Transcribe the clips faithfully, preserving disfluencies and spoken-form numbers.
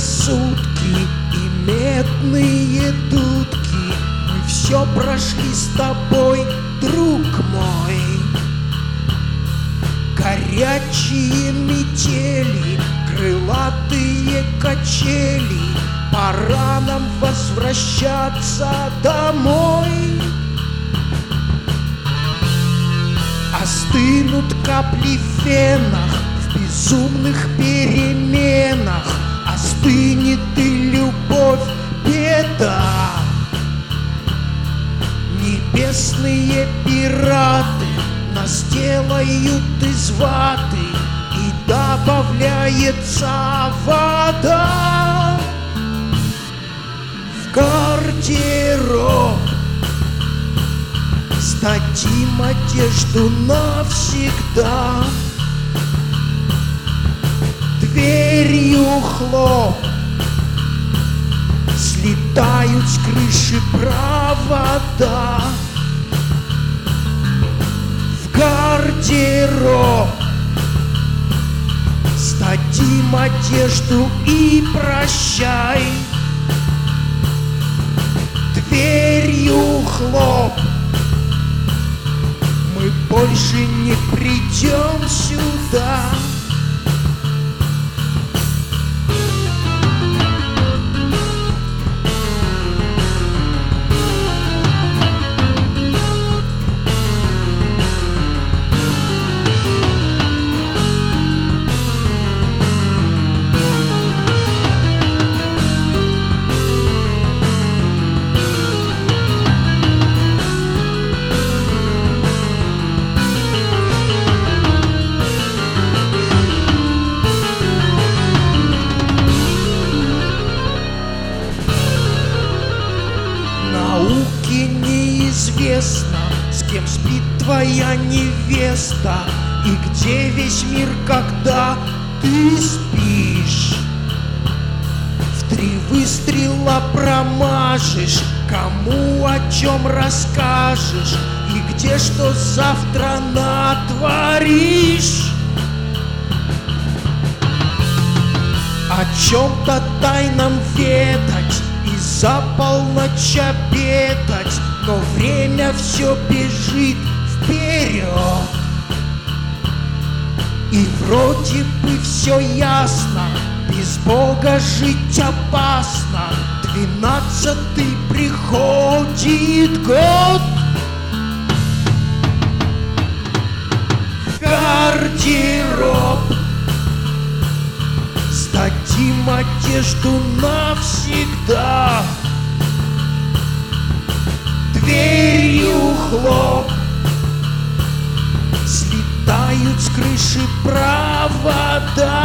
сутки и медные дудки. Мы все прошли с тобой, друг мой. Горячие метели, крылатые качели. Пора нам возвращаться домой. Остынут капли в венах в безумных переменах. Остынет и любовь, беда. Небесные пираты нас делают из ваты, и добавляется вода в гардероб. Сдадим одежду навсегда. Дверью хлоп, слетают с крыши провода в гардероб. Сдадим одежду и прощай. Дверью хлоп, мы больше не придем сюда. Науке неизвестно, с кем спит твоя невеста, и где весь мир, когда ты спишь. В три выстрела промажешь, кому о чем расскажешь, и где что завтра натворишь. О чем-то тайном ведать и за полночь обедать, но время все бежит вперед. И вроде бы все ясно, без Бога жить опасно. Двенадцатый приходит год. Гардероб, сдадим одежду навсегда. Дверью хлоп, слетают с крыши провода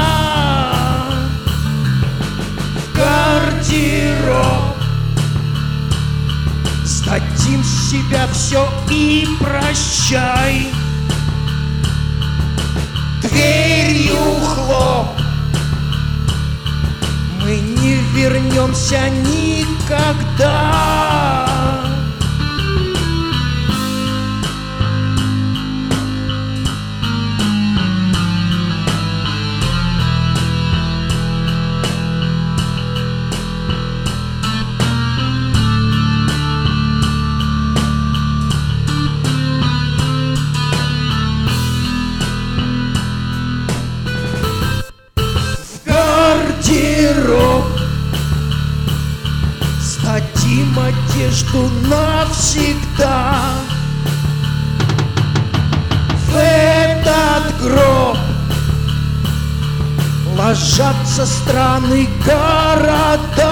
в гардероб. Сдадим с себя все и прощай. Дверью хлоп, мы не вернемся никогда. Гардероб, сдадим одежду навсегда. В этот гроб ложатся страны, города.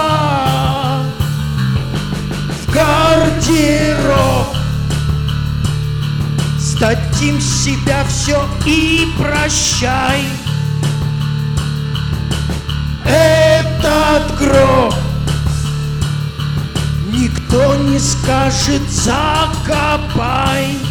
В гардероб сдадим себя все и прощай. Этот гроб никто не скажет закопай.